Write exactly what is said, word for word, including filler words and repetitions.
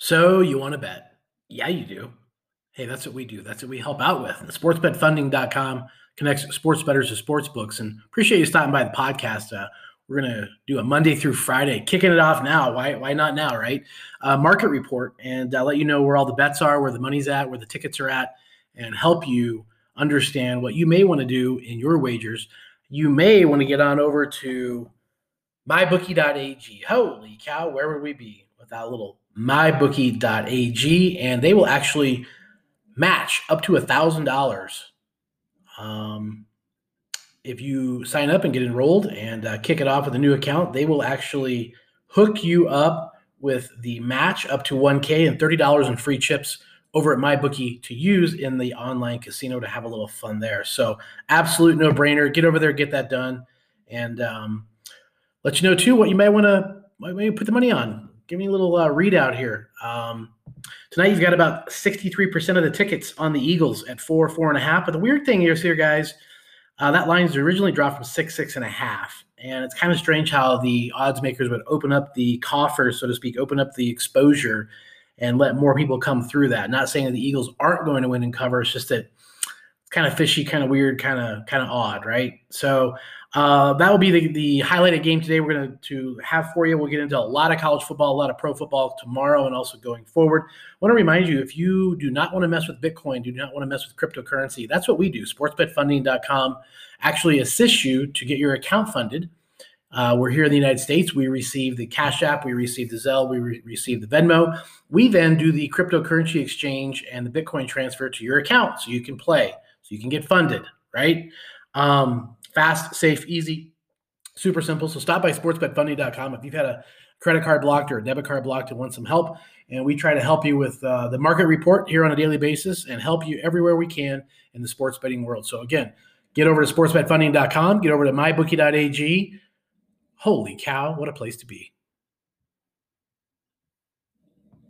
So you want to bet? Yeah, you do. Hey, that's what we do. That's what we help out with. And sports bet funding dot com connects sports bettors to sports books. And appreciate you stopping by the podcast. Uh, we're going to do a Monday through Friday, kicking it off now. Why why not now, right? Uh, market report, and uh, let you know where all the bets are, where the money's at, where the tickets are at, and help you understand what you may want to do in your wagers. You may want to get on over to my bookie dot a g. Holy cow, where would we be without a little my bookie dot a g? And they will actually match up to one thousand dollars um, if you sign up and get enrolled and uh, kick it off with a new account. They will actually hook you up with the match up to one K and thirty dollars in free chips over at MyBookie to use in the online casino to have a little fun there. So absolute no-brainer. Get over there, get that done, and um, let you know, too, what you may want to maybe put the money on. Give me a little uh, readout here. Um, tonight, you've got about sixty-three percent of the tickets on the Eagles at four, four and a half. But the weird thing is here, guys, uh, that line's originally dropped from six, six and a half. And it's kind of strange how the odds makers would open up the coffers, so to speak, open up the exposure and let more people come through that. Not saying that the Eagles aren't going to win and cover. It's just that it's kind of fishy, kind of weird, kind of kind of odd, right? So uh, that will be the, the highlighted game today we're going to have for you. We'll get into a lot of college football, a lot of pro football tomorrow and also going forward. I want to remind you, if you do not want to mess with Bitcoin, do not want to mess with cryptocurrency, that's what we do. sports bet funding dot com actually assists you to get your account funded. Uh, we're here in the United States. We receive the Cash App, we receive the Zelle, we re- receive the Venmo. We then do the cryptocurrency exchange and the Bitcoin transfer to your account so you can play, so you can get funded, right? Um, fast, safe, easy, super simple. So stop by sports bet funding dot com if you've had a credit card blocked or a debit card blocked and want some help. And we try to help you with uh, the market report here on a daily basis and help you everywhere we can in the sports betting world. So again, get over to sports bet funding dot com, get over to my bookie dot a g. Holy cow, what a place to be.